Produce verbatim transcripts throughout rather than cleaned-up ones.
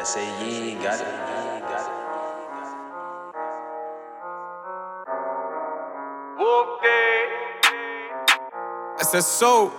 say ye got it. That's a so.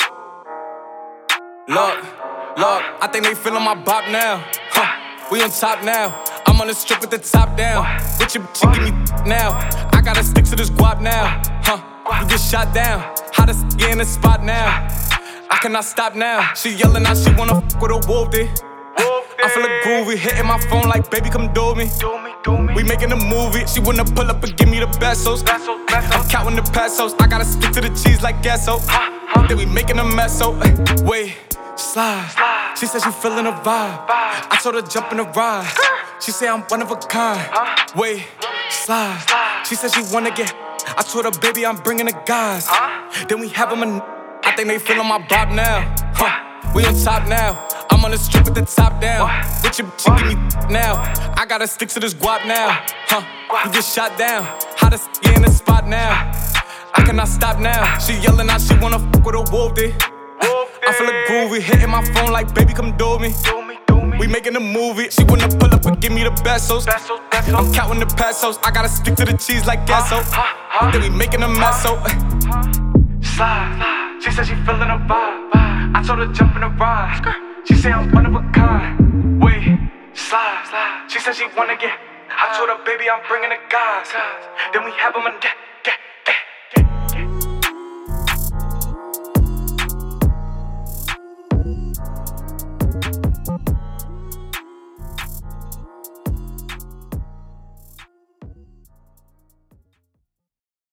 Look, look, I think they feeling my bop now. Huh, we on top now. I'm on the strip with the top down. Bitch, your bitch, give me now. I gotta stick to this guap now. Huh, you get shot down. Hottest in the spot now. I cannot stop now. She yelling out, she wanna fuck with a wolf day. I feel a groovy, hitting my phone like, baby, come do me. We making a movie. She wanna pull up and give me the pesos. I'm counting the pesos. I gotta stick to the cheese like gasso. Then we making a mess, so wait, slide. She said she feeling a vibe. I told her jump in the ride. She said I'm one of a kind. Wait, slide. She said she wanna get. I told her, baby, I'm bringing the guys. Then we have them a. I think they feeling my bop now. Huh, we on top now. I'm on the strip with the top down. Bitch, your bitch, give me now. I gotta stick to this guap now. Huh, you get shot down. Hottest in the spot now. I cannot stop now. She yelling out, she wanna fuck with a wolf day. I feel a groovy, hitting my phone like, baby, come do me. We making a movie. She wanna pull up and give me the pesos. I'm counting the pesos. I gotta stick to the cheese like gasso. Then we making a mess, so slide. She said she feeling a vibe. I told her jump in the ride. She said I'm one of a kind. Wait, slide. She said she wanna get. I told her, baby, I'm bringing the guys. Then we have them on deck.